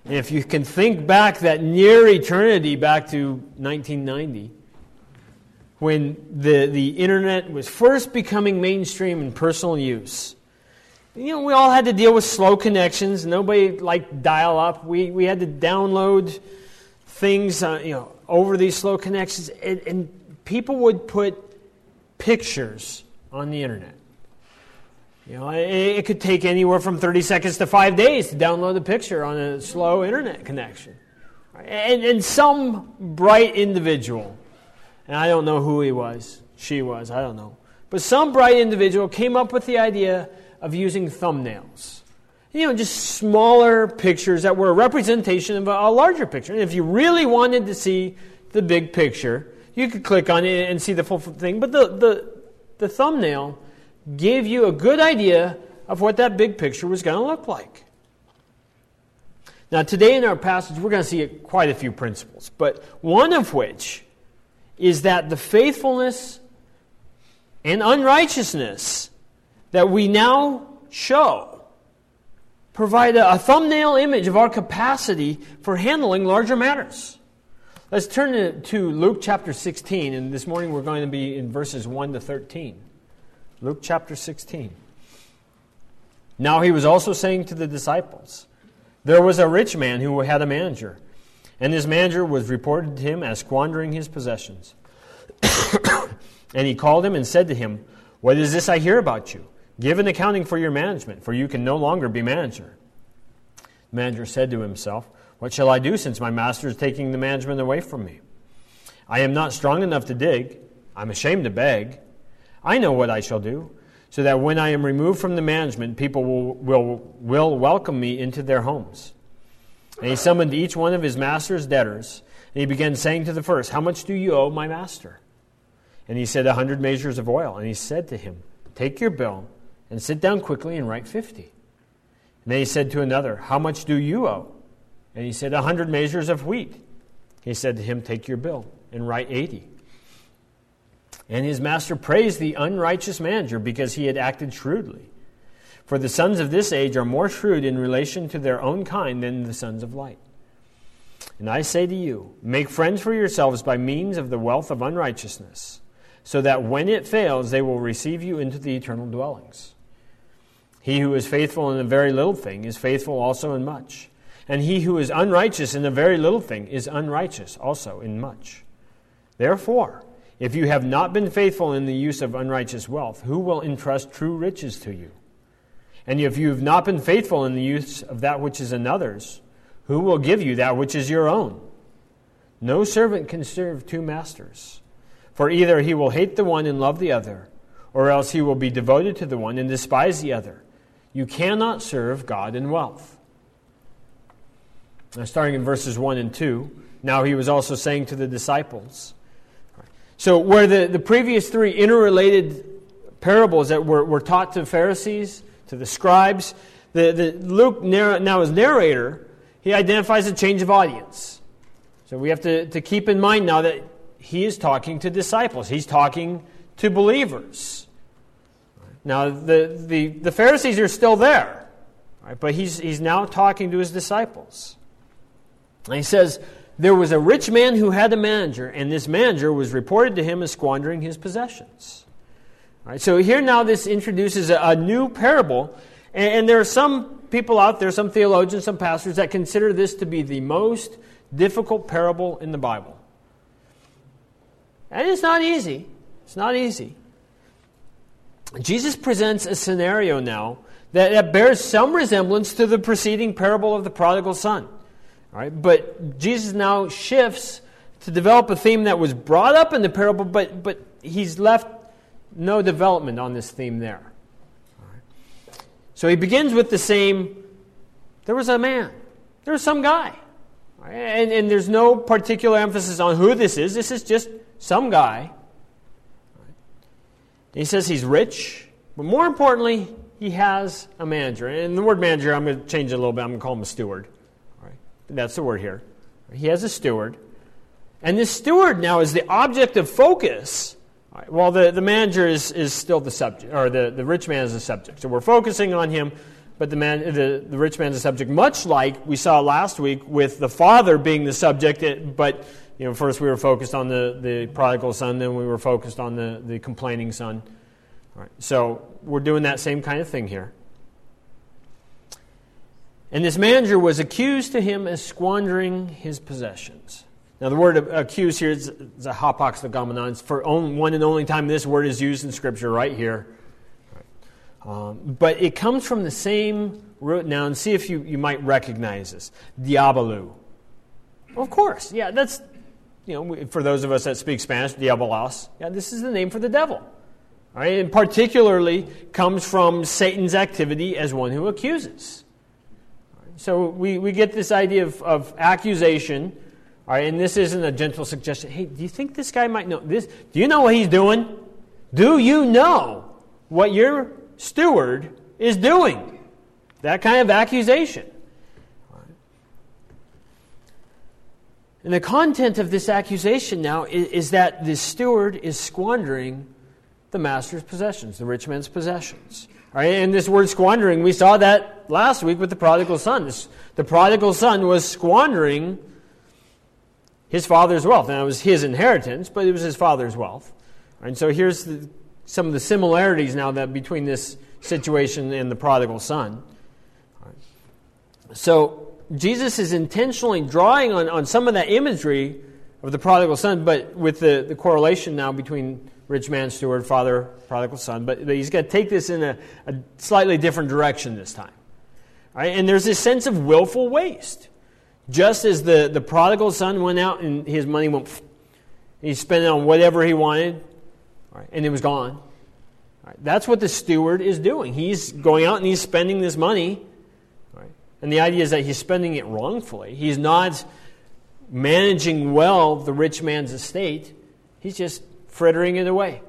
And if you can think back that near eternity, back to 1990, when the internet was first becoming mainstream in personal use. We all had to deal with slow connections. Nobody liked dial-up. We had to download things, over these slow connections, and people would put pictures on the internet. It could take anywhere from 30 seconds to 5 days to download a picture on a slow internet connection. And some bright individual, and I don't know who he was, she was, I don't know, but some bright individual came up with the idea of using thumbnails. Just smaller pictures that were a representation of a larger picture. And if you really wanted to see the big picture, you could click on it and see the full thing. But the thumbnail gave you a good idea of what that big picture was going to look like. Now, today in our passage, we're going to see quite a few principles, but one of which is that the faithfulness and unrighteousness that we now show provide a thumbnail image of our capacity for handling larger matters. Let's turn to Luke chapter 16, and this morning we're going to be in verses 1 to 13. Luke chapter 16. Now he was also saying to the disciples, there was a rich man who had a manager, and his manager was reported to him as squandering his possessions. And he called him and said to him, what is this I hear about you? Give an accounting for your management, for you can no longer be manager. The manager said to himself, what shall I do since my master is taking the management away from me? I am not strong enough to dig. I'm ashamed to beg. I know what I shall do, so that when I am removed from the management, people will welcome me into their homes. And he summoned each one of his master's debtors, and he began saying to the first, how much do you owe my master? And he said, 100 measures of oil. And he said to him, take your bill, and sit down quickly and write 50. And then he said to another, how much do you owe? And he said, 100 measures of wheat. He said to him, take your bill and write 80. And his master praised the unrighteous manager because he had acted shrewdly. For the sons of this age are more shrewd in relation to their own kind than the sons of light. And I say to you, make friends for yourselves by means of the wealth of unrighteousness, so that when it fails, they will receive you into the eternal dwellings. He who is faithful in a very little thing is faithful also in much. And he who is unrighteous in a very little thing is unrighteous also in much. Therefore, if you have not been faithful in the use of unrighteous wealth, who will entrust true riches to you? And if you have not been faithful in the use of that which is another's, who will give you that which is your own? No servant can serve two masters, for either he will hate the one and love the other, or else he will be devoted to the one and despise the other. You cannot serve God and wealth. Now, starting in verses 1 and 2, now he was also saying to the disciples. So where the previous three interrelated parables that were taught to the Pharisees, to the scribes, Luke now as narrator, he identifies a change of audience. So we have to keep in mind now that he is talking to disciples. He's talking to believers. Now the Pharisees are still there, right? But he's now talking to his disciples. And he says, there was a rich man who had a manager, and this manager was reported to him as squandering his possessions. All right, so here now this introduces a new parable, and there are some people out there, some theologians, some pastors, that consider this to be the most difficult parable in the Bible. And it's not easy. It's not easy. Jesus presents a scenario now that bears some resemblance to the preceding parable of the prodigal son. All right, but Jesus now shifts to develop a theme that was brought up in the parable, but he's left no development on this theme there. All right. So he begins with the same, there was a man, there was some guy. All right, and there's no particular emphasis on who this is. This is just some guy. All right. He says he's rich, but more importantly, he has a manager. And the word manager, I'm going to change it a little bit. I'm going to call him a steward. That's the word here. He has a steward. And this steward now is the object of focus, right, while the manager is still the subject, or the rich man is the subject. So we're focusing on him, but the rich man is the subject, much like we saw last week with the father being the subject. But first we were focused on the prodigal son, then we were focused on the complaining son. All right, so we're doing that same kind of thing here. And this manager was accused to him as squandering his possessions. Now, the word accuse here is a hapax legomenon. It's for one and only time this word is used in Scripture, right here. But it comes from the same root noun. See if you might recognize this. Diabolou. Well, of course. Yeah, that's, for those of us that speak Spanish, diabolos. Yeah, this is the name for the devil. All right, and particularly comes from Satan's activity as one who accuses. So we get this idea of accusation, all right, and this isn't a gentle suggestion. Hey, do you think this guy might know this? Do you know what he's doing? Do you know what your steward is doing? That kind of accusation. All right. And the content of this accusation now is that the steward is squandering the master's possessions, the rich man's possessions. All right, and this word squandering, we saw that last week with the prodigal son. The prodigal son was squandering his father's wealth. Now, it was his inheritance, but it was his father's wealth. All right, and so here's some of the similarities now that between this situation and the prodigal son. All right. So Jesus is intentionally drawing on some of that imagery of the prodigal son, but with the correlation now between rich man, steward, father, prodigal son. But he's got to take this in a slightly different direction this time. All right? And there's this sense of willful waste. Just as the prodigal son went out and his money went, he spent it on whatever he wanted, all right, and it was gone. All right? That's what the steward is doing. He's going out and he's spending this money. All right? And the idea is that he's spending it wrongfully. He's not managing well the rich man's estate. He's just frittering it away.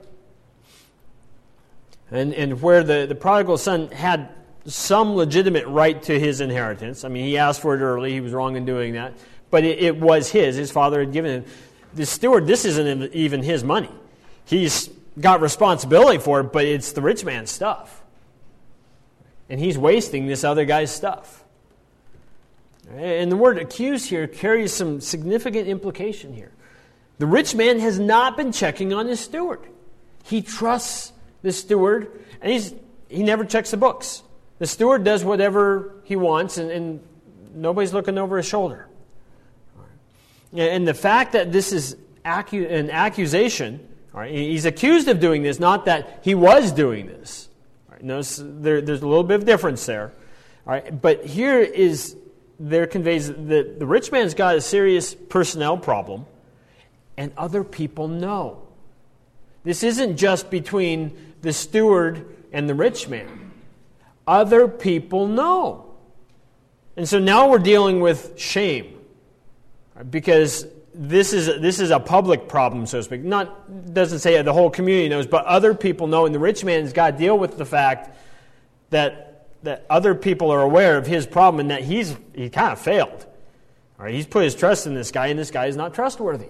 And where the prodigal son had some legitimate right to his inheritance. I mean, he asked for it early. He was wrong in doing that. But it was his. His father had given him. The steward, this isn't even his money. He's got responsibility for it, but it's the rich man's stuff. And he's wasting this other guy's stuff. And the word accuse here carries some significant implication here. The rich man has not been checking on his steward. He trusts the steward, and he never checks the books. The steward does whatever he wants, and nobody's looking over his shoulder. And the fact that this is an accusation, all right, he's accused of doing this, not that he was doing this. All right, notice there's a little bit of difference there. All right, but here there conveys that the rich man's got a serious personnel problem. And other people know. This isn't just between the steward and the rich man. Other people know. And so now we're dealing with shame. Because this is a public problem, so to speak. Doesn't say the whole community knows, but other people know. And the rich man's got to deal with the fact that other people are aware of his problem and that he kind of failed. All right, he's put his trust in this guy, and this guy is not trustworthy.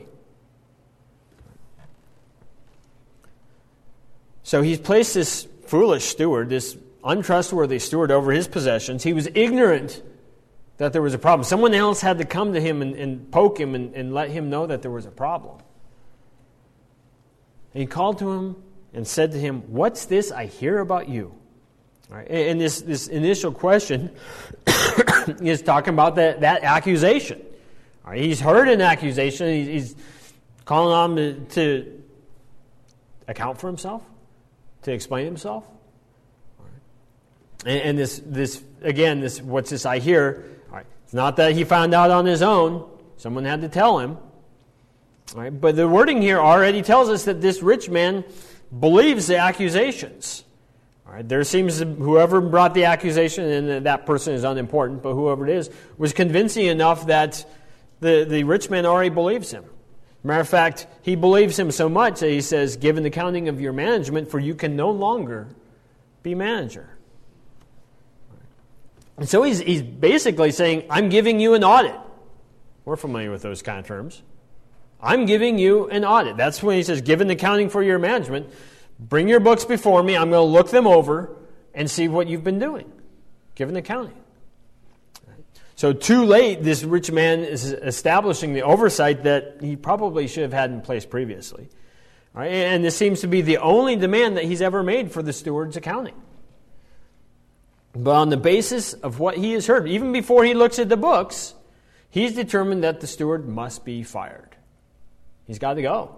So he's placed this foolish steward, this untrustworthy steward over his possessions. He was ignorant that there was a problem. Someone else had to come to him and poke him and let him know that there was a problem. And he called to him and said to him, "What's this I hear about you?" All right, and this initial question is talking about that accusation. All right, he's heard an accusation. He's calling on him to account for himself, to explain himself. All right. And this again, what's this I hear? All right, it's not that he found out on his own. Someone had to tell him. All right, but the wording here already tells us that this rich man believes the accusations. All right, there seems whoever brought the accusation, and that person is unimportant, but whoever it is, was convincing enough that the rich man already believes him. Matter of fact, he believes him so much that he says, "Give an accounting of your management, for you can no longer be manager." And so he's basically saying, "I'm giving you an audit." We're familiar with those kind of terms. I'm giving you an audit. That's when he says, "Give an accounting for your management. Bring your books before me. I'm going to look them over and see what you've been doing. give an accounting. So too late, this rich man is establishing the oversight that he probably should have had in place previously. All right? And this seems to be the only demand that he's ever made for the steward's accounting. But on the basis of what he has heard, even before he looks at the books, he's determined that the steward must be fired. He's got to go.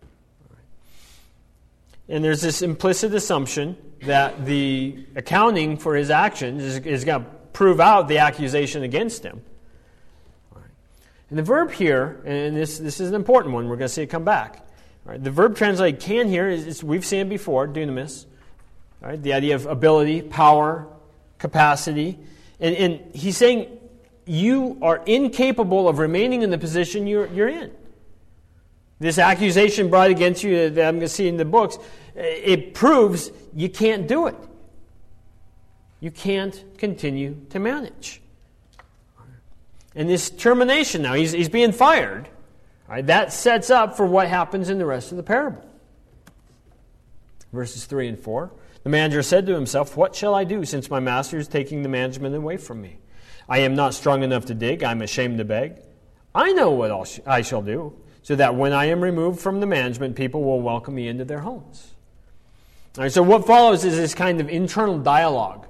And there's this implicit assumption that the accounting for his actions is going to prove out the accusation against him. And the verb here, and this is an important one, we're going to see it come back. The verb translated can here, we've seen it before, dunamis. The idea of ability, power, capacity. And he's saying you are incapable of remaining in the position you're in. This accusation brought against you that I'm going to see in the books, it proves you can't do it. You can't continue to manage. And this termination now, he's being fired. That sets up for what happens in the rest of the parable. Verses 3 and 4. The manager said to himself, "What shall I do since my master is taking the management away from me? I am not strong enough to dig. I am ashamed to beg. I know what I shall do, so that when I am removed from the management, people will welcome me into their homes." All right, so what follows is this kind of internal dialogue.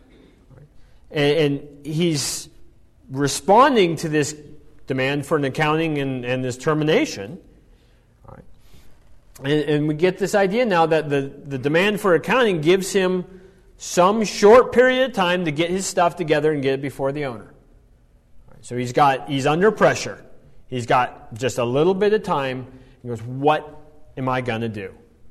And he's responding to this demand for an accounting and this termination. All right. And we get this idea now that the demand for accounting gives him some short period of time to get his stuff together and get it before the owner. All right, so he's under pressure. He's got just a little bit of time. He goes, what am I going to do?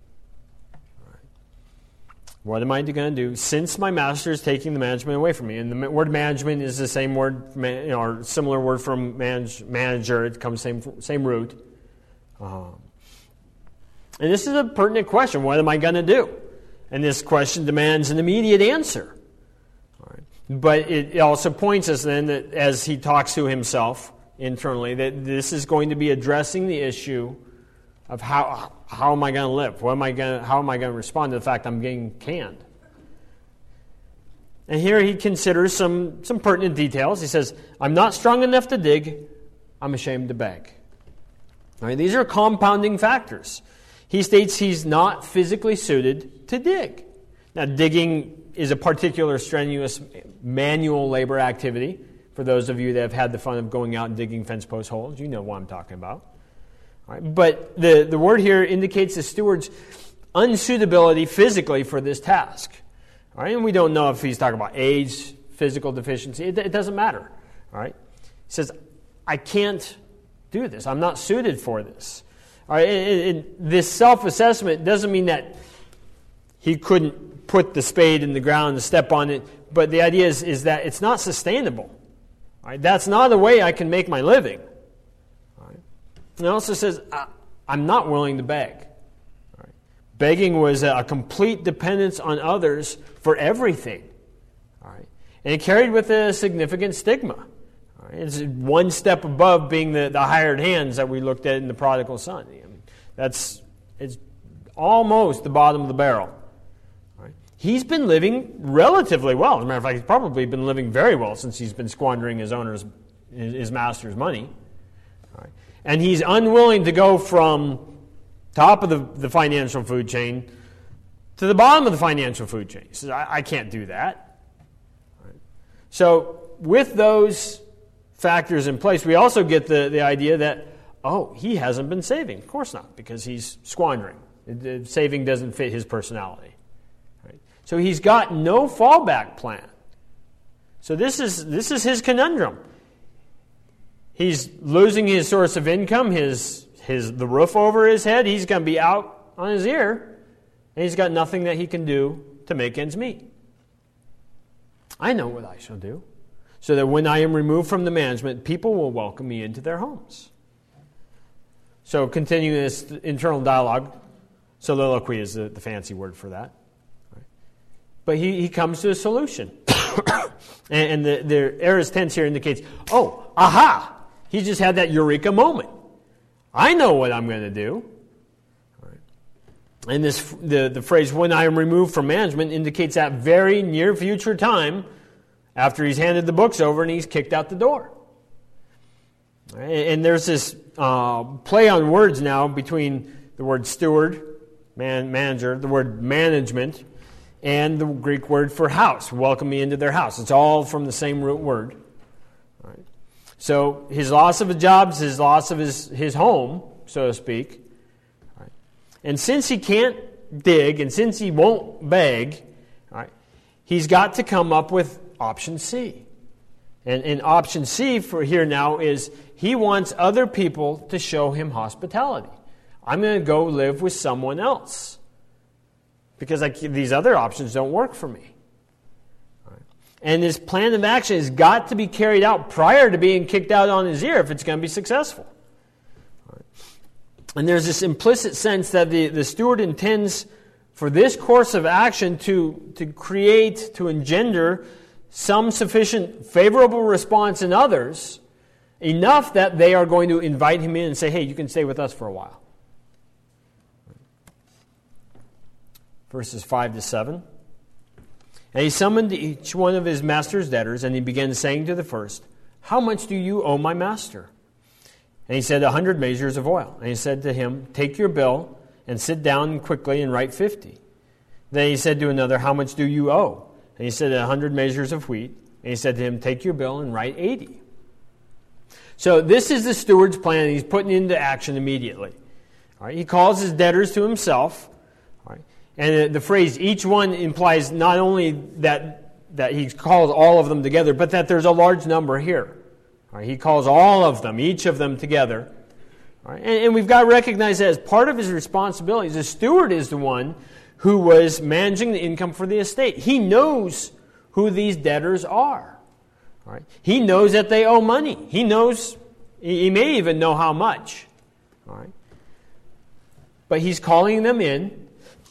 What am I going to do since my master is taking the management away from me? And the word management is the same word, or similar word from manager. It comes same root. And this is a pertinent question. What am I going to do? And this question demands an immediate answer. All right. But it also points us then that as he talks to himself internally, that this is going to be addressing the issue of how am I going to live? How am I going to respond to the fact I'm getting canned? And here he considers some pertinent details. He says, I'm not strong enough to dig. I'm ashamed to beg. All right, these are compounding factors. He states he's not physically suited to dig. Now, digging is a particular strenuous manual labor activity. For those of you that have had the fun of going out and digging fence post holes, you know what I'm talking about. All right, but the word here indicates the steward's unsuitability physically for this task. All right, and we don't know if he's talking about age, physical deficiency. It doesn't matter. All right, he says, I can't do this. I'm not suited for this. All right, and this self-assessment doesn't mean that he couldn't put the spade in the ground and step on it, but the idea is that it's not sustainable. All right, that's not the way I can make my living. And it also says, I'm not willing to beg. All right. Begging was a complete dependence on others for everything. All right. And it carried with it a significant stigma. All right. It's one step above being the hired hands that we looked at in the prodigal son. I mean, it's almost the bottom of the barrel. All right. He's been living relatively well. As a matter of fact, he's probably been living very well since he's been squandering his master's money. All right. And he's unwilling to go from top of the financial food chain to the bottom of the financial food chain. He says, I can't do that. Right. So with those factors in place, we also get the idea that, he hasn't been saving. Of course not, because he's squandering. Saving doesn't fit his personality. Right. So he's got no fallback plan. So this is his conundrum. He's losing his source of income, the roof over his head. He's going to be out on his ear, and he's got nothing that he can do to make ends meet. I know what I shall do, so that when I am removed from the management, people will welcome me into their homes. So continuing this internal dialogue, soliloquy is the fancy word for that. But he comes to a solution. and the aorist tense here indicates, aha! He just had that eureka moment. I know what I'm going to do. All right. And the phrase, when I am removed from management, indicates that very near future time after he's handed the books over and he's kicked out the door. And there's this play on words now between the word steward, manager, the word management, and the Greek word for house. Welcome me into their house. It's all from the same root word. All right. So his loss of a job is his loss of his home, so to speak. All right. And since he can't dig, and since he won't beg, all right, he's got to come up with option C. And option C for here now is he wants other people to show him hospitality. I'm going to go live with someone else because these other options don't work for me. Right. And his plan of action has got to be carried out prior to being kicked out on his ear if it's going to be successful. Right. And there's this implicit sense that the steward intends for this course of action to create, to engender some sufficient favorable response in others, enough that they are going to invite him in and say, hey, you can stay with us for a while. Verses 5 to 7. And he summoned each one of his master's debtors, and he began saying to the first, how much do you owe my master? And he said, 100 measures of oil. And he said to him, take your bill and sit down quickly and write 50. Then he said to another, how much do you owe? And he said, 100 measures of wheat. And he said to him, take your bill and write 80. So this is the steward's plan. He's putting into action immediately. All right, he calls his debtors to himself. All right, and the phrase each one implies not only that he calls all of them together, but that there's a large number here. All right, he calls all of them, each of them together. All right, and we've got to recognize that as part of his responsibilities. The steward is the one who was managing the income for the estate. He knows who these debtors are. All right, he knows that they owe money. He knows, he may even know how much. All right, but he's calling them in.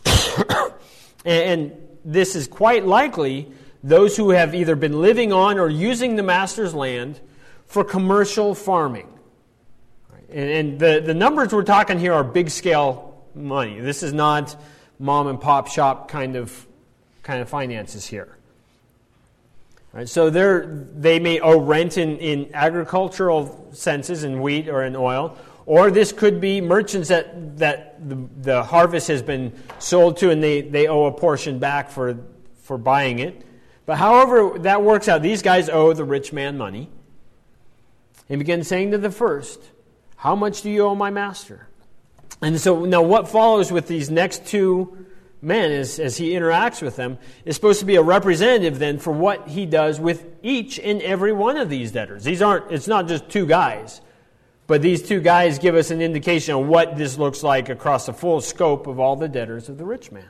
And this is quite likely those who have either been living on or using the master's land for commercial farming. And the numbers we're talking here are big scale money. This is not mom and pop shop kind of finances here. Right, so they may owe rent in agricultural senses, in wheat or in oil, or this could be merchants that the harvest has been sold to and they owe a portion back for buying it. But however that works out, these guys owe the rich man money. He begins saying to the first, how much do you owe my master? And so now what follows with these next two men as he interacts with them is supposed to be a representative then for what he does with each and every one of these debtors. It's not just two guys, but these two guys give us an indication of what this looks like across the full scope of all the debtors of the rich man.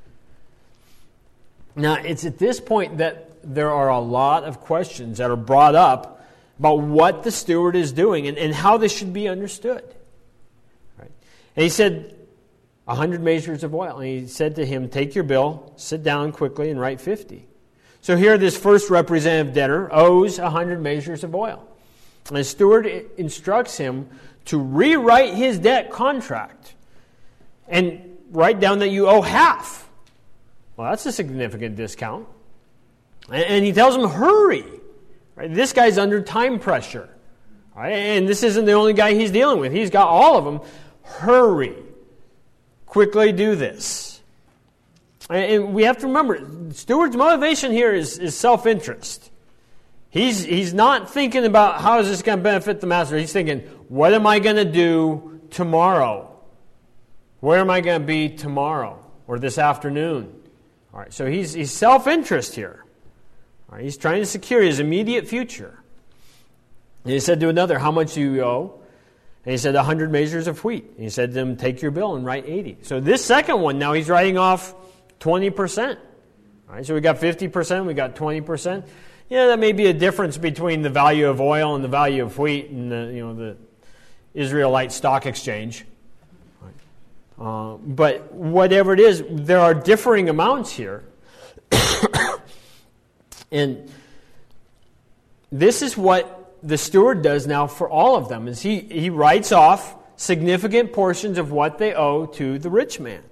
Now, it's at this point that there are a lot of questions that are brought up about what the steward is doing and how this should be understood. Right? And he said, 100 measures of oil. And he said to him, take your bill, sit down quickly, and write 50. So here this first representative debtor owes 100 measures of oil. And the steward instructs him to rewrite his debt contract and write down that you owe half. Well, that's a significant discount. And he tells him, hurry. Right? This guy's under time pressure. Right? And this isn't the only guy he's dealing with. He's got all of them. Hurry. Quickly do this. And we have to remember, the steward's motivation here is self-interest. He's not thinking about how is this going to benefit the master. He's thinking, what am I going to do tomorrow? Where am I going to be tomorrow or this afternoon? All right, so he's self-interest here. All right, he's trying to secure his immediate future. And he said to another, how much do you owe? And he said, 100 measures of wheat. And he said to him, take your bill and write 80. So this second one, now he's writing off 20%. All right, so we got 50%, we got 20%. Yeah, that may be a difference between the value of oil and the value of wheat and the Israelite stock exchange. Right. But whatever it is, there are differing amounts here. And this is what the steward does now for all of them, is he writes off significant portions of what they owe to the rich man.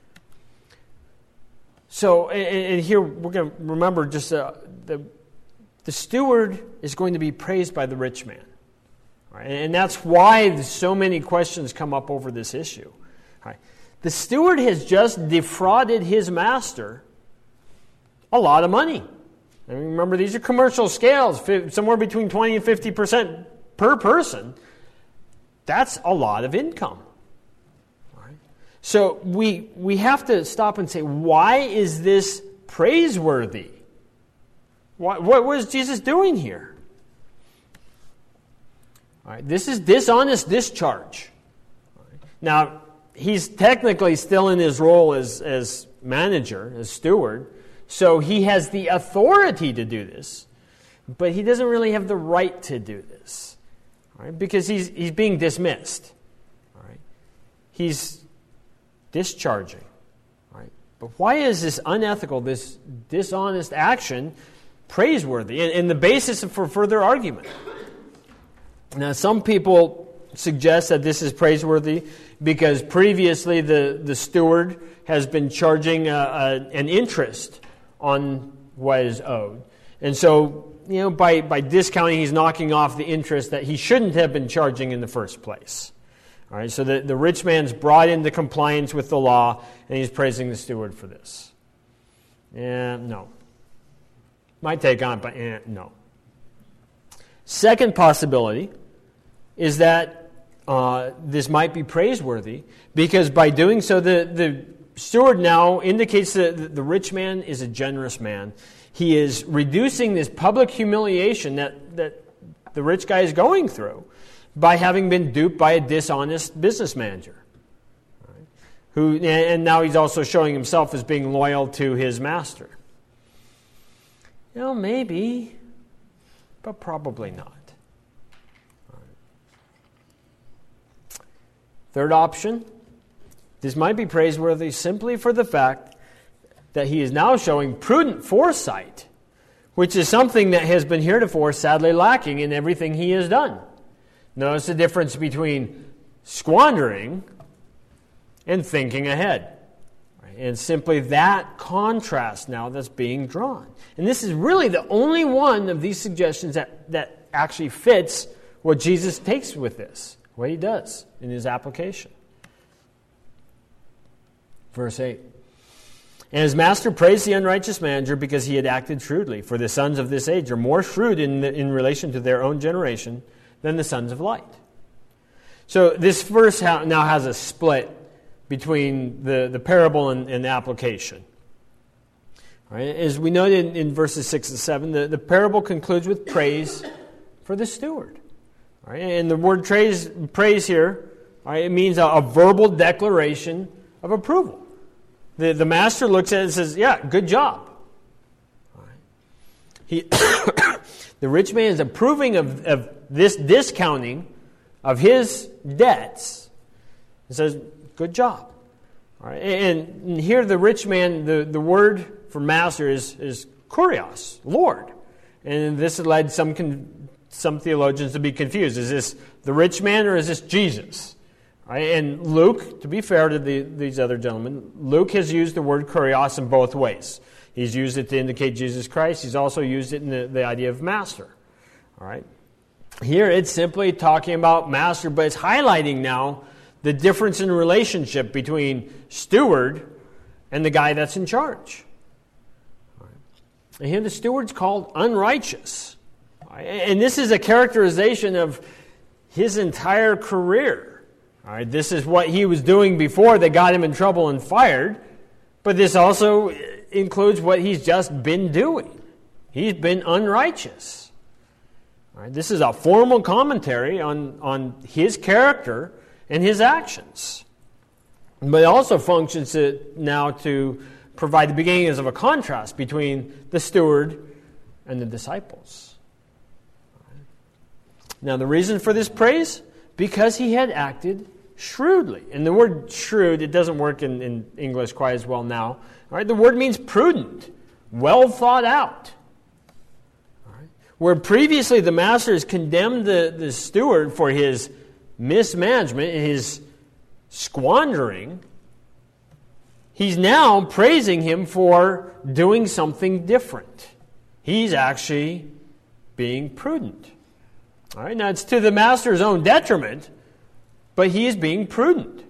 So, and here we're going to remember just the steward is going to be praised by the rich man. Right? And that's why so many questions come up over this issue. Right? The steward has just defrauded his master a lot of money. I mean, remember, these are commercial scales, somewhere between 20 and 50% per person. That's a lot of income. Right? So we have to stop and say, why is this praiseworthy? What was Jesus doing here? All right, this is dishonest discharge. Right. Now, he's technically still in his role as manager, as steward, so he has the authority to do this, but he doesn't really have the right to do this, right? Because he's being dismissed. Right? He's discharging. Right? But why is this unethical, this dishonest action praiseworthy? And the basis for further argument. Now, some people suggest that this is praiseworthy because previously the steward has been charging an interest on what is owed. And so, by discounting, he's knocking off the interest that he shouldn't have been charging in the first place. All right, so the rich man's brought into compliance with the law, and he's praising the steward for this. No. Might take on, but no. Second possibility is that this might be praiseworthy because by doing so, the steward now indicates that the rich man is a generous man. He is reducing this public humiliation that the rich guy is going through by having been duped by a dishonest business manager. Right? And now he's also showing himself as being loyal to his master. Maybe, but probably not. Third option, this might be praiseworthy simply for the fact that he is now showing prudent foresight, which is something that has been heretofore sadly lacking in everything he has done. Notice the difference between squandering and thinking ahead. And simply that contrast now that's being drawn. And this is really the only one of these suggestions that actually fits what Jesus takes with this, what he does in his application. Verse 8. And his master praised the unrighteous manager because he had acted shrewdly. For the sons of this age are more shrewd in relation to their own generation than the sons of light. So this verse now has a split between the parable and the application. All right, as we noted in verses 6 and 7, the parable concludes with praise for the steward. All right, and the word praise here, all right, it means a verbal declaration of approval. The master looks at it and says, yeah, good job. All right. The rich man is approving of this discounting of his debts and says, good job. All right. And here the rich man, the word for master is kurios, Lord. And this has led some theologians to be confused. Is this the rich man or is this Jesus? All right. And Luke, to be fair to these other gentlemen, Luke has used the word kurios in both ways. He's used it to indicate Jesus Christ. He's also used it in the idea of master. All right. Here it's simply talking about master, but it's highlighting now the difference in relationship between steward and the guy that's in charge. All right. And here the steward's called unrighteous. All right. And this is a characterization of his entire career. All right. This is what he was doing before they got him in trouble and fired. But this also includes what he's just been doing. He's been unrighteous. All right, this is a formal commentary on his character and his actions. But it also functions now to provide the beginnings of a contrast between the steward and the disciples. All right. Now the reason for this praise? Because he had acted shrewdly. And the word shrewd, it doesn't work in English quite as well now. All right, the word means prudent, well thought out. Where previously the master has condemned the steward for his mismanagement, his squandering, he's now praising him for doing something different. He's actually being prudent. All right, now it's to the master's own detriment, but he is being prudent.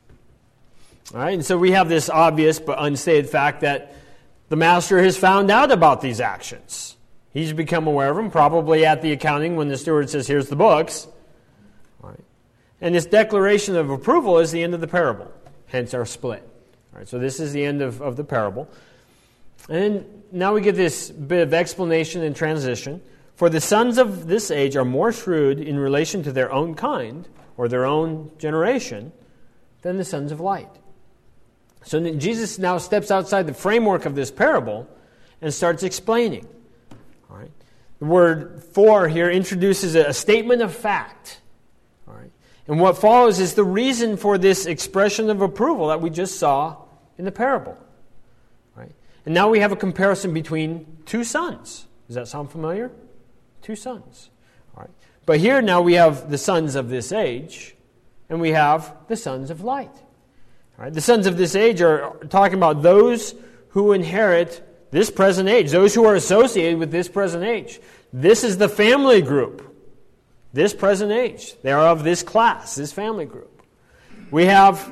All right, and so we have this obvious but unstated fact that the master has found out about these actions. He's become aware of them, probably at the accounting when the steward says, here's the books. All right. And this declaration of approval is the end of the parable, hence our split. All right, so this is the end of the parable. And then now we get this bit of explanation and transition. For the sons of this age are more shrewd in relation to their own kind, or their own generation, than the sons of light. So Jesus now steps outside the framework of this parable and starts explaining. All right. The word "for" here introduces a statement of fact. All right. And what follows is the reason for this expression of approval that we just saw in the parable. All right. And now we have a comparison between two sons. Does that sound familiar? Two sons. All right. But here now we have the sons of this age, and we have the sons of light. All right. The sons of this age are talking about those who inherit this present age, those who are associated with this present age. This is the family group, this present age. They are of this class, this family group. We have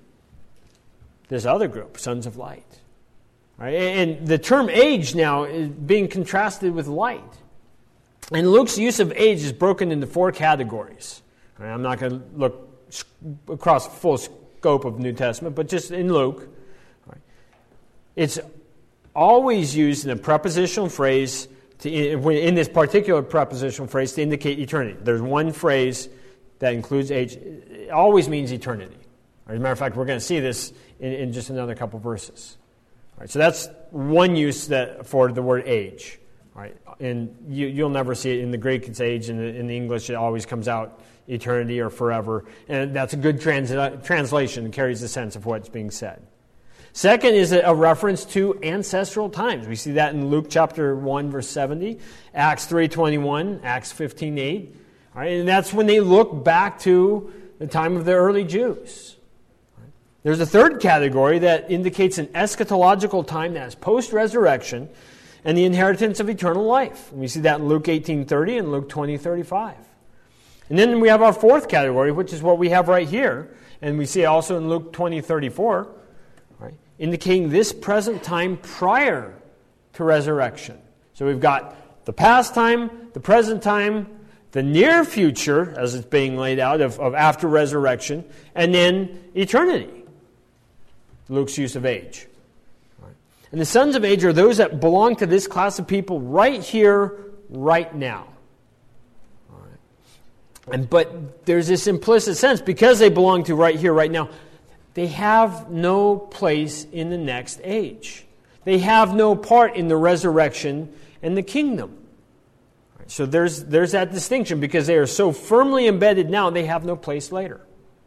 this other group, sons of light. All right. And the term age now is being contrasted with light. And Luke's use of age is broken into 4 categories. All right. I'm not going to look across the full scope of New Testament, but just in Luke. All right. It's always used in a prepositional phrase, in this particular prepositional phrase, to indicate eternity. There's one phrase that includes age. It always means eternity. As a matter of fact, we're going to see this in just another couple verses. All right, so that's one use for the word age. All right, and you'll never see it in the Greek. It's age, and in the English it always comes out eternity or forever. And that's a good translation. It carries the sense of what's being said. Second is a reference to ancestral times. We see that in Luke chapter 1, verse 70, Acts 3:21, Acts 15:8. All right, and that's when they look back to the time of the early Jews. There's a third category that indicates an eschatological time that is post-resurrection and the inheritance of eternal life. And we see that in Luke 18:30 and Luke 20:35. And then we have our fourth category, which is what we have right here. And we see it also in Luke 20:34. Indicating this present time prior to resurrection. So we've got the past time, the present time, the near future, as it's being laid out, of after resurrection, and then eternity. Luke's use of age. Right. And the sons of age are those that belong to this class of people right here, right now. All right. But there's this implicit sense, because they belong to right here, right now, they have no place in the next age. They have no part in the resurrection and the kingdom. So there's that distinction, because they are so firmly embedded now, they have no place later.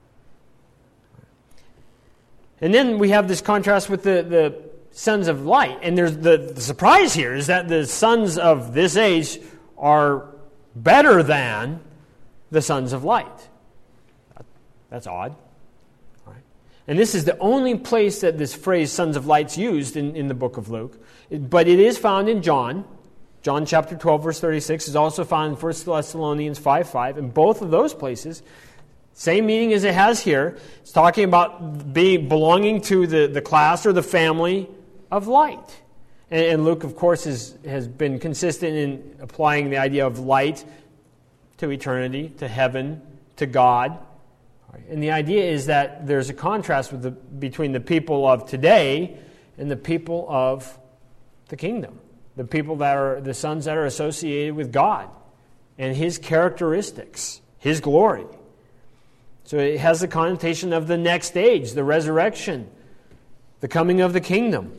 And then we have this contrast with the sons of light. And there's the surprise here is that the sons of this age are better than the sons of light. That's odd. And this is the only place that this phrase, sons of light's used in the book of Luke. But it is found in John. John chapter 12, verse 36 is also found in 1 Thessalonians 5:5. In both of those places, same meaning as it has here. It's talking about belonging to the class or the family of light. And Luke, of course, has been consistent in applying the idea of light to eternity, to heaven, to God. And the idea is that there's a contrast between the people of today and the people of the kingdom. The people that are the sons that are associated with God and His characteristics, His glory. So it has the connotation of the next age, the resurrection, the coming of the kingdom.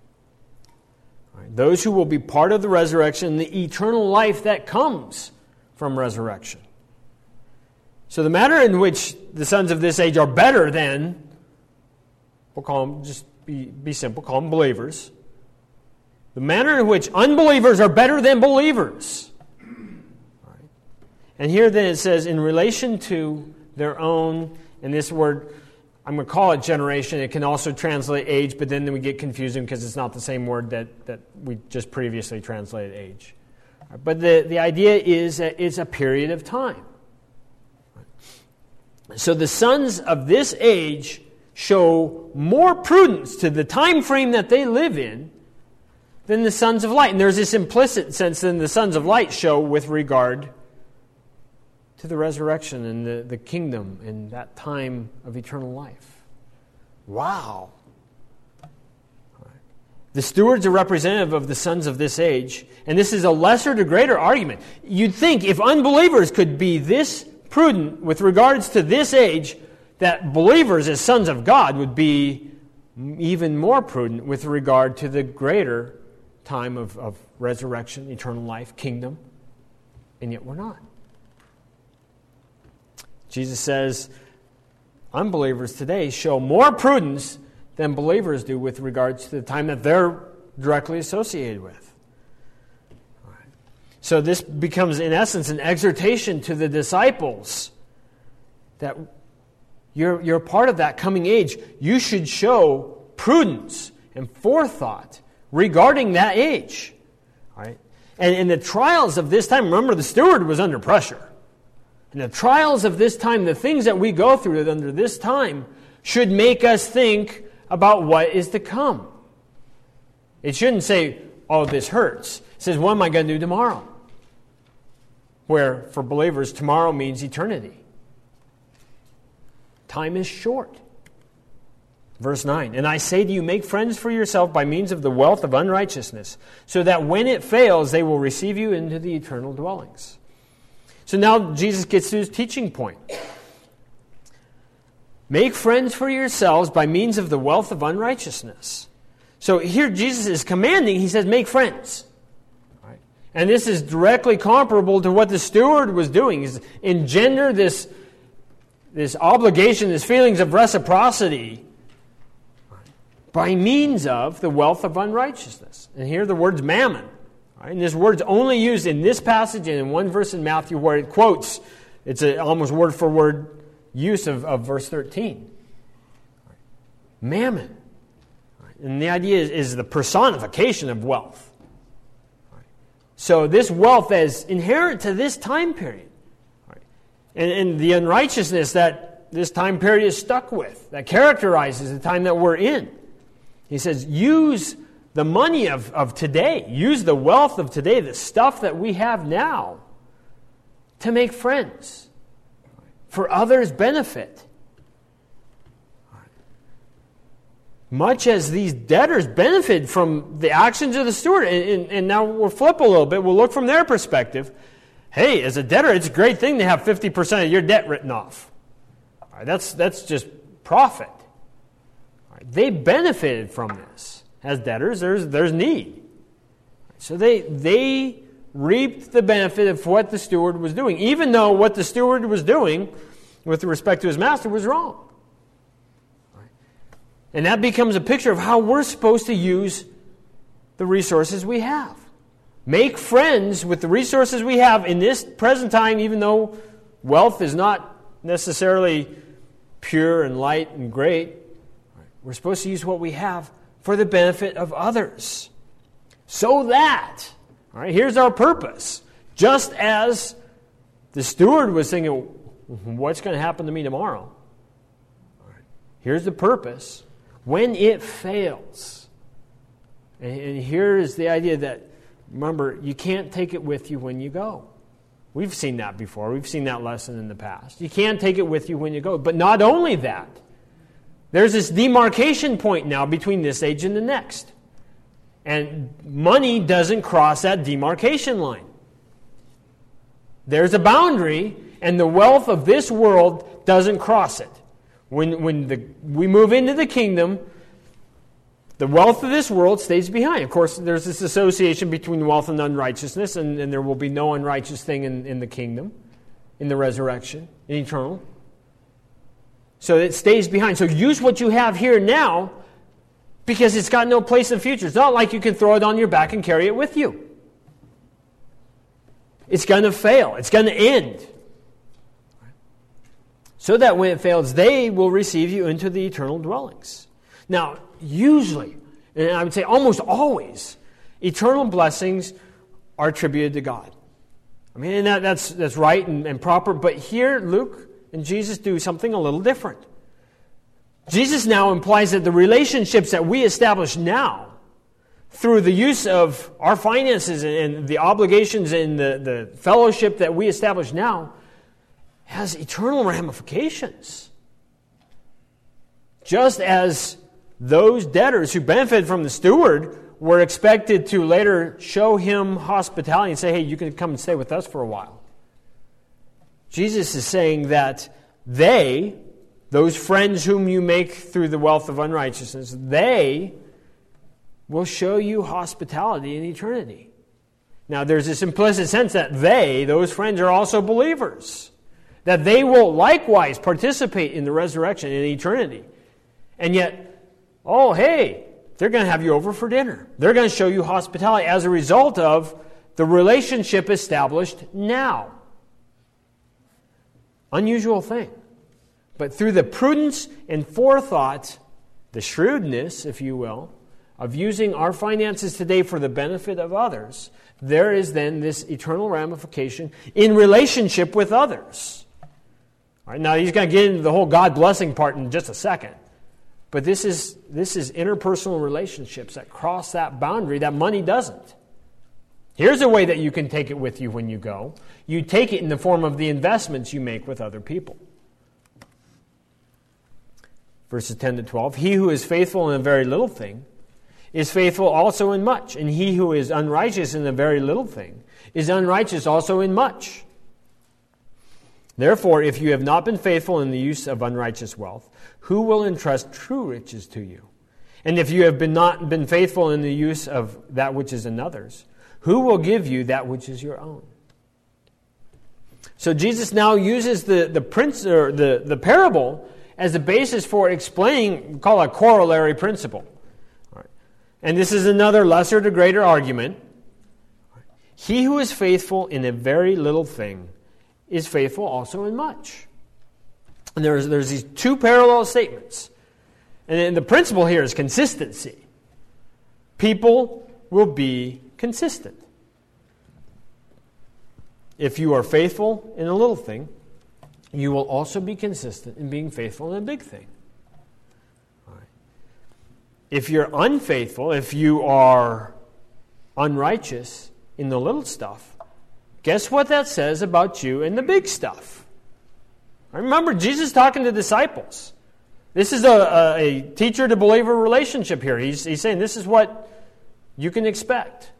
Those who will be part of the resurrection, the eternal life that comes from resurrection. So the manner in which the sons of this age are better than, we'll call them, just be simple, call them believers. The manner in which unbelievers are better than believers. All right. And here then it says, in relation to their own, and this word, I'm going to call it generation. It can also translate age, but then we get confusing because it's not the same word that we just previously translated age. But the idea is that it's a period of time. So the sons of this age show more prudence to the time frame that they live in than the sons of light. And there's this implicit sense that the sons of light show with regard to the resurrection and the kingdom and that time of eternal life. Wow. The stewards are representative of the sons of this age, and this is a lesser to greater argument. You'd think if unbelievers could be this prudent with regards to this age, that believers as sons of God would be even more prudent with regard to the greater time of resurrection, eternal life, kingdom, and yet we're not. Jesus says, unbelievers today show more prudence than believers do with regards to the time that they're directly associated with. All right. So this becomes, in essence, an exhortation to the disciples that you're part of that coming age. You should show prudence and forethought regarding that age. All right. And in the trials of this time, remember the steward was under pressure. In the trials of this time, the things that we go through under this time should make us think about what is to come. It shouldn't say, oh, this hurts. It says, what am I going to do tomorrow? Where, for believers, tomorrow means eternity. Time is short. Verse 9, and I say to you, make friends for yourself by means of the wealth of unrighteousness, so that when it fails, they will receive you into the eternal dwellings. So now Jesus gets to his teaching point. Make friends for yourselves by means of the wealth of unrighteousness. So here Jesus is commanding, he says, make friends. Right? And this is directly comparable to what the steward was doing. He's engender this obligation, these feelings of reciprocity by means of the wealth of unrighteousness. And here the word's mammon. Right? And this word's only used in this passage and in one verse in Matthew where it quotes, it's an almost word-for-word use of verse 13. Right? Mammon. Right? And the idea is the personification of wealth. Right? So this wealth is inherent to this time period. Right? And the unrighteousness that this time period is stuck with, that characterizes the time that we're in. He says, use the money of today, use the wealth of today, the stuff that we have now, to make friends, for others' benefit. Much as these debtors benefit from the actions of the steward. And now we'll flip a little bit. We'll look from their perspective. Hey, as a debtor, it's a great thing to have 50% of your debt written off. All right, that's just profit. All right, they benefited from this. As debtors, there's need. So they reaped the benefit of what the steward was doing, even though what the steward was doing with respect to his master was wrong. And that becomes a picture of how we're supposed to use the resources we have. Make friends with the resources we have in this present time, even though wealth is not necessarily pure and light and great. We're supposed to use what we have for the benefit of others. So that, all right, here's our purpose. Just as the steward was thinking, what's going to happen to me tomorrow? All right, here's the purpose. When it fails, and here is the idea that, remember, you can't take it with you when you go. We've seen that before. We've seen that lesson in the past. You can't take it with you when you go. But not only that, there's this demarcation point now between this age and the next. And money doesn't cross that demarcation line. There's a boundary, and the wealth of this world doesn't cross it. When we move into the kingdom, the wealth of this world stays behind. Of course, there's this association between wealth and unrighteousness, and there will be no unrighteous thing in the kingdom, in the resurrection, in eternal. So it stays behind. So use what you have here now because it's got no place in the future. It's not like you can throw it on your back and carry it with you. It's going to fail. It's going to end. So that when it fails, they will receive you into the eternal dwellings. Now, usually, and I would say almost always, eternal blessings are attributed to God. I mean, and that's right and proper, but here Luke and Jesus do something a little different. Jesus now implies that the relationships that we establish now, through the use of our finances and the obligations and the fellowship that we establish now, has eternal ramifications. Just as those debtors who benefited from the steward were expected to later show him hospitality and say, hey, you can come and stay with us for a while. Jesus is saying that they, those friends whom you make through the wealth of unrighteousness, they will show you hospitality in eternity. Now, there's this implicit sense that they, those friends, are also believers. That they will likewise participate in the resurrection in eternity. And yet, oh, hey, they're going to have you over for dinner. They're going to show you hospitality as a result of the relationship established now. Unusual thing. But through the prudence and forethought, the shrewdness, if you will, of using our finances today for the benefit of others, there is then this eternal ramification in relationship with others. All right, now he's going to get into the whole God blessing part in just a second. But this is interpersonal relationships that cross that boundary that money doesn't. Here's a way that you can take it with you when you go. You take it in the form of the investments you make with other people. Verses 10 to 12. He who is faithful in a very little thing is faithful also in much. And he who is unrighteous in a very little thing is unrighteous also in much. Therefore, if you have not been faithful in the use of unrighteous wealth, who will entrust true riches to you? And if you have not been faithful in the use of that which is another's, who will give you that which is your own? So Jesus now uses the parable as the basis for explaining, we call it a corollary principle. And this is another lesser to greater argument. He who is faithful in a very little thing is faithful also in much. And there's these two parallel statements. And the principle here is consistency. People will be consistent. If you are faithful in a little thing, you will also be consistent in being faithful in a big thing. All right. If you're unfaithful, if you are unrighteous in the little stuff, guess what that says about you in the big stuff? I remember Jesus talking to disciples. This is a teacher-to-believer relationship here. He's saying this is what you can expect.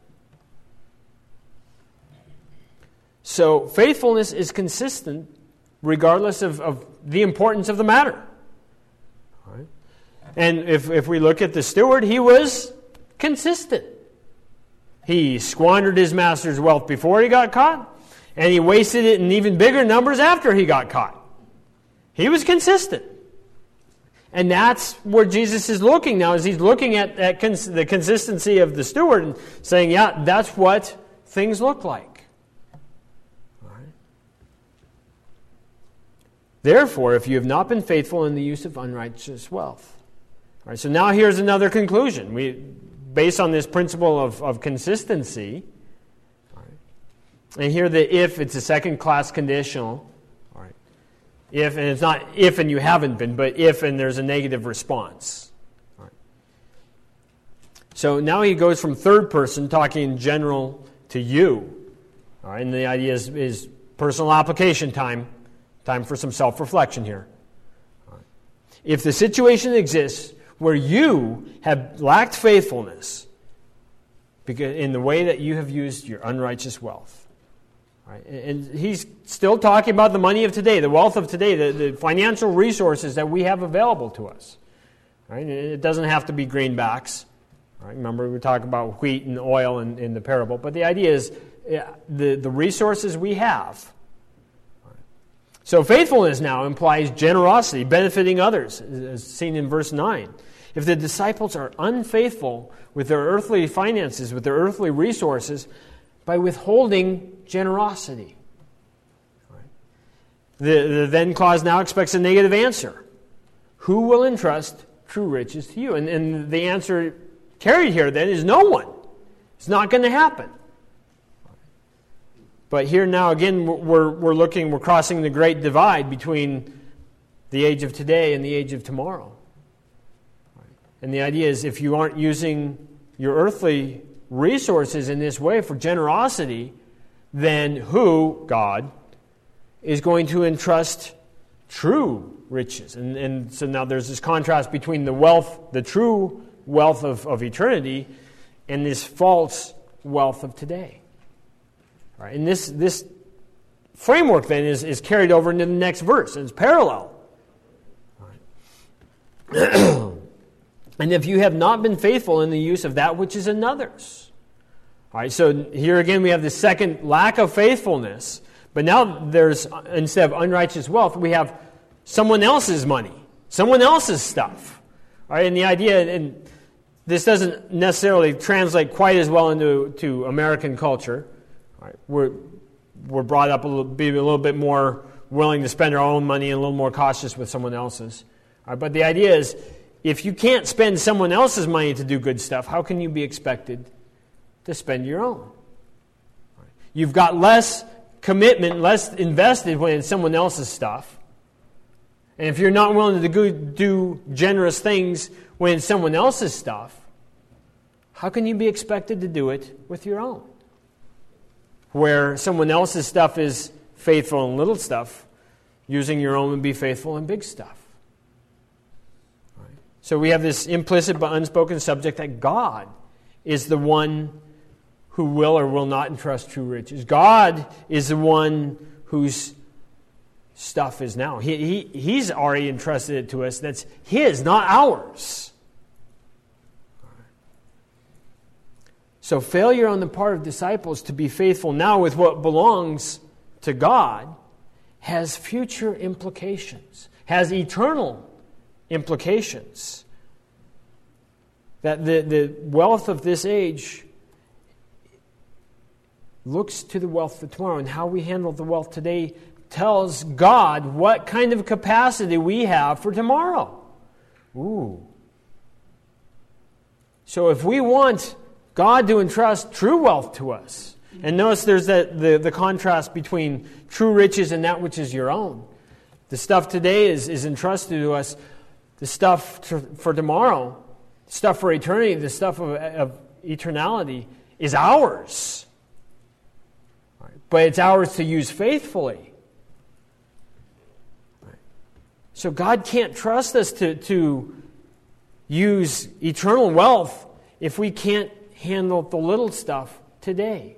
So faithfulness is consistent regardless of the importance of the matter. All right. And if we look at the steward, he was consistent. He squandered his master's wealth before he got caught, and he wasted it in even bigger numbers after he got caught. He was consistent. And that's where Jesus is looking now, is he's looking at the consistency of the steward and saying, yeah, that's what things look like. All right. Therefore, if you have not been faithful in the use of unrighteous wealth. All right, so now here's another conclusion. Based on this principle of consistency, all right, and here the if, it's a second-class conditional. If, and it's not if and you haven't been, but if and there's a negative response. All right. So now he goes from third person, talking in general to you. All right, and the idea is personal application time for some self-reflection here. All right. If the situation exists where you have lacked faithfulness because in the way that you have used your unrighteous wealth, right. And he's still talking about the money of today, the wealth of today, the financial resources that we have available to us. Right. It doesn't have to be greenbacks. Right. Remember, we were talking about wheat and oil in the parable. But the idea is the resources we have. Right. So faithfulness now implies generosity, benefiting others, as seen in verse 9. If the disciples are unfaithful with their earthly finances, with their earthly resources, by withholding generosity. Right. The then clause now expects a negative answer. Who will entrust true riches to you? And the answer carried here then is no one. It's not going to happen. But here now, again, we're crossing the great divide between the age of today and the age of tomorrow. And the idea is, if you aren't using your earthly resources in this way for generosity, then who, God, is going to entrust true riches? And so now there's this contrast between the wealth, the true wealth of eternity, and this false wealth of today. All right, and this framework then is carried over into the next verse, and it's parallel. All right. And if you have not been faithful in the use of that which is another's. All right, so here again we have the second lack of faithfulness. But now there's, instead of unrighteous wealth, we have someone else's money, someone else's stuff. All right, and the idea, and this doesn't necessarily translate quite as well into American culture. All right, we're brought up be a little bit more willing to spend our own money and a little more cautious with someone else's. All right, but the idea is, if you can't spend someone else's money to do good stuff, how can you be expected to spend your own? You've got less commitment, less invested when it's someone else's stuff. And if you're not willing to do generous things when it's someone else's stuff, how can you be expected to do it with your own? Where someone else's stuff is faithful in little stuff, using your own would be faithful in big stuff. So we have this implicit but unspoken subject that God is the one who will or will not entrust true riches. God is the one whose stuff is now. He's already entrusted it to us. That's His, not ours. So failure on the part of disciples to be faithful now with what belongs to God has future implications, has eternal implications. That the wealth of this age looks to the wealth of tomorrow, and how we handle the wealth today tells God what kind of capacity we have for tomorrow. Ooh. So if we want God to entrust true wealth to us, and notice there's the contrast between true riches and that which is your own. The stuff today is entrusted to us. The stuff for tomorrow, stuff for eternity, the stuff of eternality is ours. Right. But it's ours to use faithfully. Right. So God can't trust us to use eternal wealth if we can't handle the little stuff today.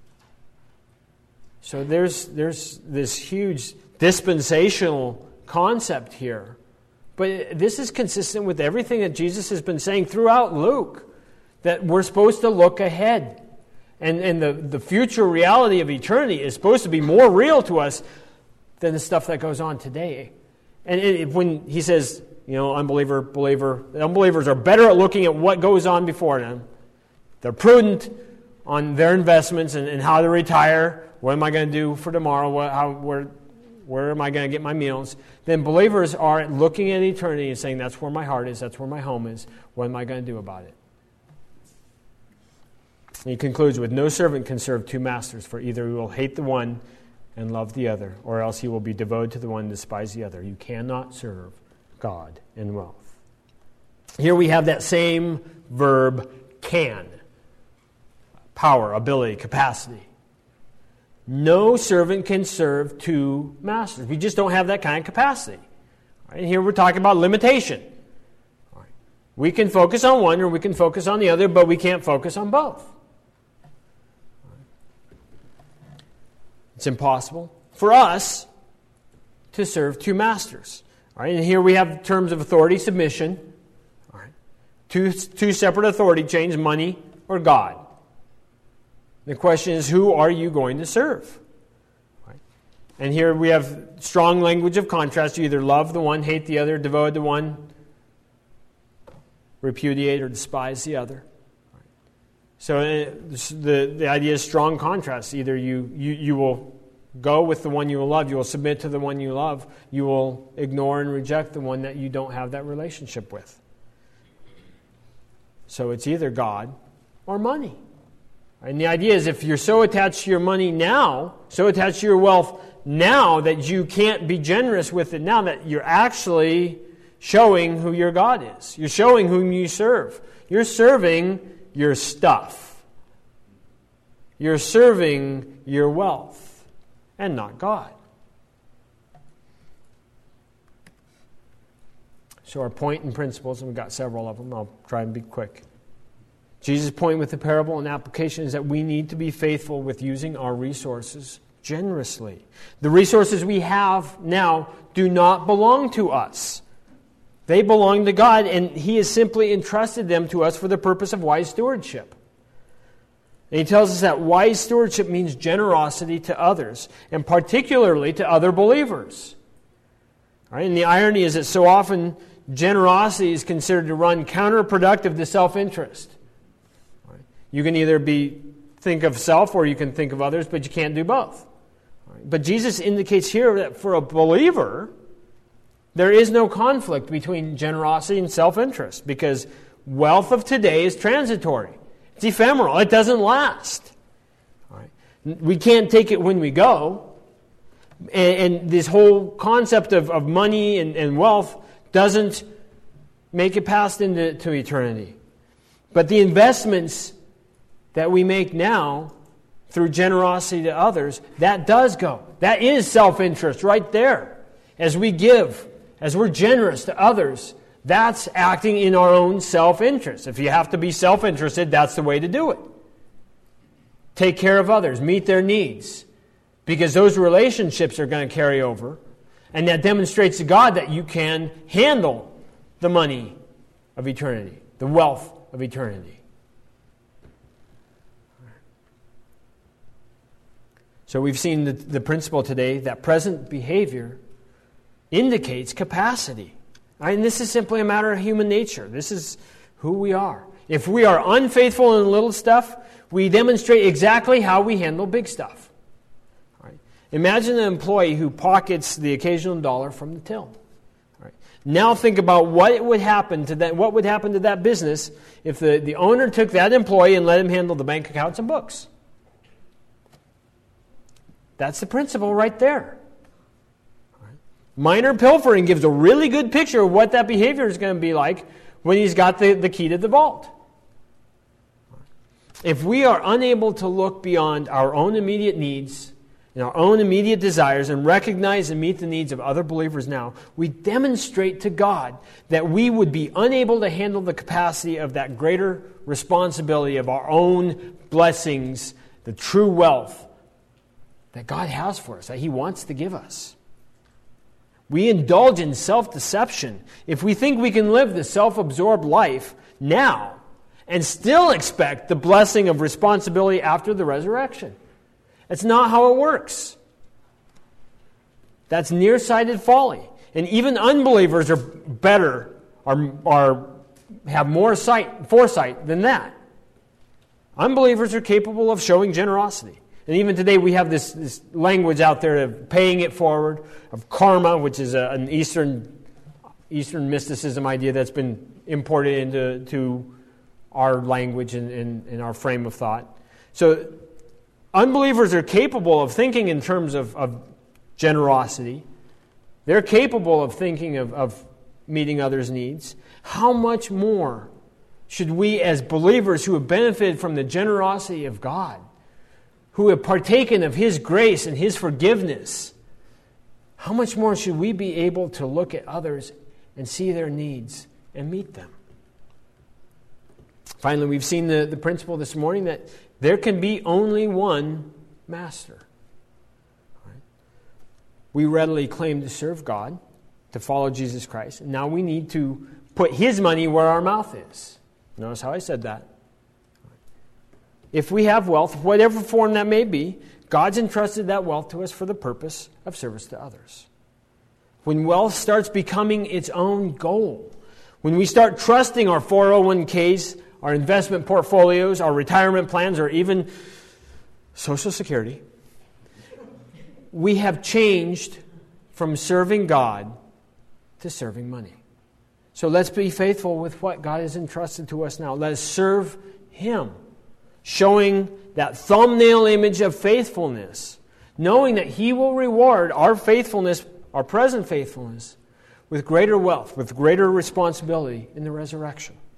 So there's this huge dispensational concept here. But this is consistent with everything that Jesus has been saying throughout Luke, that we're supposed to look ahead. And the future reality of eternity is supposed to be more real to us than the stuff that goes on today. And when he says, unbeliever, believer, the unbelievers are better at looking at what goes on before them. They're prudent on their investments and how to retire. What am I going to do for tomorrow? Where am I going to get my meals? Then believers are looking at eternity and saying, that's where my heart is, that's where my home is. What am I going to do about it? And he concludes with, no servant can serve two masters, for either he will hate the one and love the other, or else he will be devoted to the one and despise the other. You cannot serve God and wealth. Here we have that same verb, can. Power, ability, capacity. No servant can serve two masters. We just don't have that kind of capacity. Right? And here we're talking about limitation. Right. We can focus on one or we can focus on the other, but we can't focus on both. Right. It's impossible for us to serve two masters. Right? And here we have terms of authority, submission. Right? Two separate authority chains, money or God. The question is, who are you going to serve? Right? And here we have strong language of contrast. You either love the one, hate the other, devote the one, repudiate or despise the other. Right? So the idea is strong contrast. Either you will go with the one you will love, you will submit to the one you love, you will ignore and reject the one that you don't have that relationship with. So it's either God or money. And the idea is if you're so attached to your money now, so attached to your wealth now that you can't be generous with it now, that you're actually showing who your God is. You're showing whom you serve. You're serving your stuff. You're serving your wealth and not God. So our point and principles, and we've got several of them. I'll try and be quick. Jesus' point with the parable and application is that we need to be faithful with using our resources generously. The resources we have now do not belong to us. They belong to God, and He has simply entrusted them to us for the purpose of wise stewardship. And He tells us that wise stewardship means generosity to others, and particularly to other believers. All right? And the irony is that so often generosity is considered to run counterproductive to self-interest. You can either think of self or you can think of others, but you can't do both. But Jesus indicates here that for a believer, there is no conflict between generosity and self-interest because wealth of today is transitory. It's ephemeral. It doesn't last. We can't take it when we go. And this whole concept of money and wealth doesn't make it past into eternity. But the investments that we make now through generosity to others, that does go. That is self-interest right there. As we give, as we're generous to others, that's acting in our own self-interest. If you have to be self-interested, that's the way to do it. Take care of others, meet their needs, because those relationships are going to carry over, and that demonstrates to God that you can handle the money of eternity, the wealth of eternity. So we've seen the principle today that present behavior indicates capacity. Right? And this is simply a matter of human nature. This is who we are. If we are unfaithful in little stuff, we demonstrate exactly how we handle big stuff. Right? Imagine an employee who pockets the occasional dollar from the till. Right? Now think about what would happen to that business if the owner took that employee and let him handle the bank accounts and books. That's the principle right there. Minor pilfering gives a really good picture of what that behavior is going to be like when he's got the key to the vault. If we are unable to look beyond our own immediate needs and our own immediate desires and recognize and meet the needs of other believers now, we demonstrate to God that we would be unable to handle the capacity of that greater responsibility of our own blessings, the true wealth that God has for us, that He wants to give us. We indulge in self-deception if we think we can live the self-absorbed life now and still expect the blessing of responsibility after the resurrection. That's not how it works. That's nearsighted folly. And even unbelievers are better, have more foresight than that. Unbelievers are capable of showing generosity. And even today we have this language out there of paying it forward, of karma, which is an Eastern mysticism idea that's been imported into our language and in our frame of thought. So unbelievers are capable of thinking in terms of generosity. They're capable of thinking of meeting others' needs. How much more should we as believers who have benefited from the generosity of God, who have partaken of His grace and His forgiveness, how much more should we be able to look at others and see their needs and meet them? Finally, we've seen the principle this morning that there can be only one master. Right? We readily claim to serve God, to follow Jesus Christ. And now we need to put His money where our mouth is. Notice how I said that. If we have wealth, whatever form that may be, God's entrusted that wealth to us for the purpose of service to others. When wealth starts becoming its own goal, when we start trusting our 401ks, our investment portfolios, our retirement plans, or even Social Security, we have changed from serving God to serving money. So let's be faithful with what God has entrusted to us now. Let us serve Him. showing that thumbnail image of faithfulness, knowing that He will reward our faithfulness, our present faithfulness, with greater wealth, with greater responsibility in the resurrection.